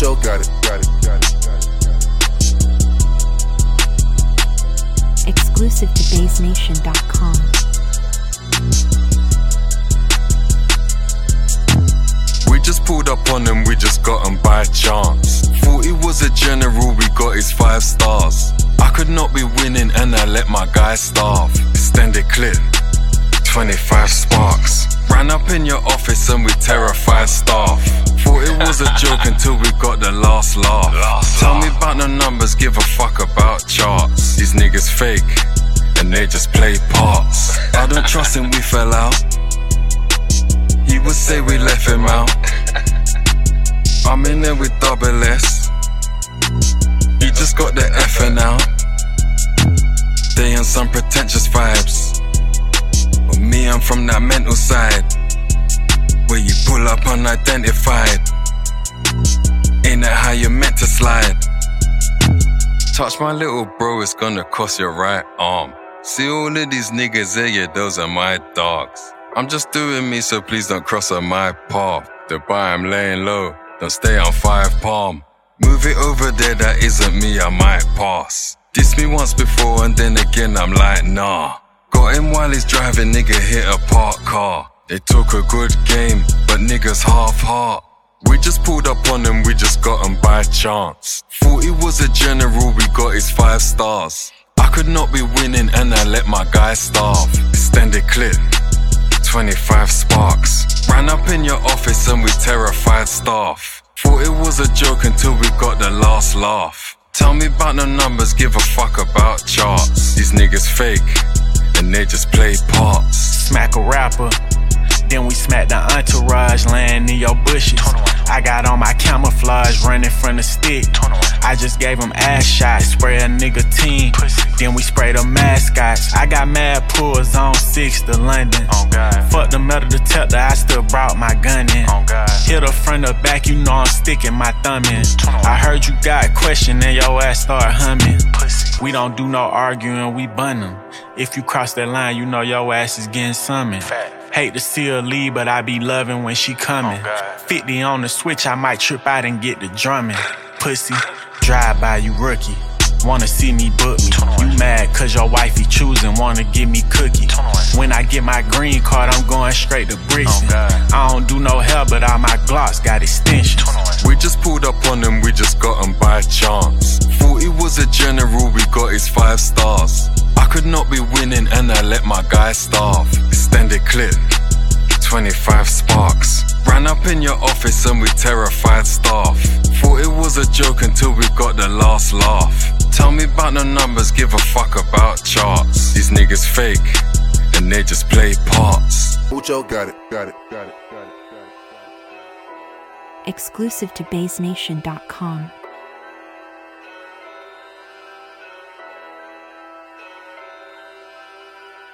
Mucho got it. Exclusive to BaseNation.com. We just pulled up on him, we just got him by chance. Thought he was a general, we got his 5 stars. I could not be winning and I let my guy starve. Extended clip, 25 sparks. Ran up in your office and we terrified staff. Thought it was a joke until we got the last laugh. Tell me about the numbers, give a fuck about charts. These niggas fake, and they just play parts. I don't trust him, we fell out. He would say we left him out. I'm in there with double S. He just got the effing out. They on some pretentious vibes. But me, I'm from that mental side, where you pull up unidentified. Ain't that how you meant to slide? Touch my little bro, it's gonna cost your right arm. See all of these niggas there, yeah, those are my dogs. I'm just doing me, so please don't cross on my path. Dubai, I'm laying low, don't stay on 5 palm. Move it over there, that isn't me, I might pass. Diss me once before and then again I'm like nah. Got him while he's driving, nigga hit a parked car. They took a good game, but niggas half heart. We just pulled up on him, we just got him by chance. Thought he was a general, we got his 5 stars. I could not be winning and I let my guy starve. Extended clip, 25 sparks. Ran up in your office and we terrified staff. Thought it was a joke until we got the last laugh. Tell me about the numbers, give a fuck about charts. These niggas fake, and they just play parts. Smack a rapper, then we smack the entourage, laying in your bushes. I got on my camouflage, running from the stick. I just gave him ass shots, spray a nigga team. Then we spray the mascots. I got mad pulls on 6 to London. Fuck the metal detector, I still brought my gun in. Hit her from the back, you know I'm sticking my thumb in. I heard you got a question and your ass start humming. We don't do no arguing, we bun them. If you cross that line, you know your ass is getting summoned. Hate to see her leave, but I be loving when she coming. 50 on the switch, I might trip out and get the drumming. Pussy, drive by, you rookie. Wanna see me book me. You mad cause your wifey choosing, wanna give me cookie. When I get my green card, I'm going straight to Brixton. I don't do no hair, but all my Glocks got extensions. We just pulled up on him, we just got him by chance. Thought he was a general, we got his 5 stars. I could not be winning and I let my guy starve. Extended clip, 25 sparks. Ran up in your office and we terrified staff. Thought it was a joke until we got the last laugh. Tell me about the numbers, give a fuck about charts. These niggas fake, and they just play parts. Mucho got it. Exclusive to BaseNation.com.